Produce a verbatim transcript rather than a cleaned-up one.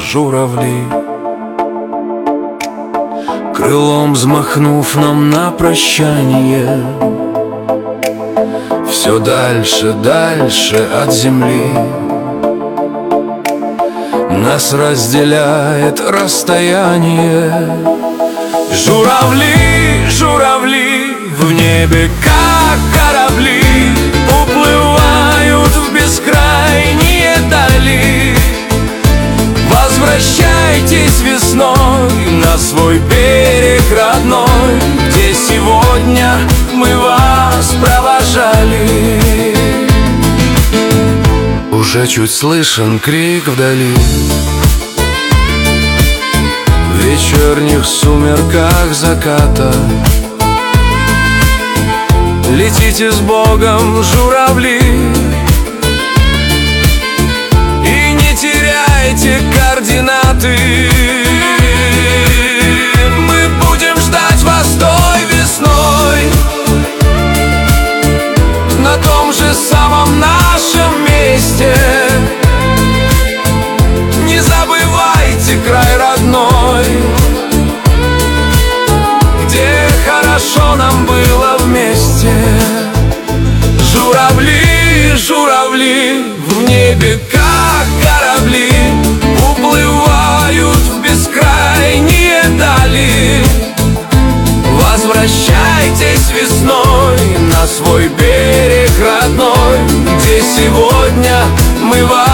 журавли, крылом взмахнув нам на прощание. Все дальше, дальше от земли нас разделяет расстояние. Журавли, журавли в небе, как корабли, уплывают в бескрайние дали. Возвращайтесь весной на свой берег родной, где сегодня мы вас провожали. Уже чуть слышен крик вдали, в вечерних сумерках заката. Летите с Богом, журавли, и не теряйте координаты. Мы будем ждать вас той весной на том же самом нашем месте. Не забывайте край родной, где хорошо нам было вместе. Журавли, журавли в небе, как корабли, уплывают в бескрайние дали. Возвращайтесь весной на свой берег родной, где сегодня мы вас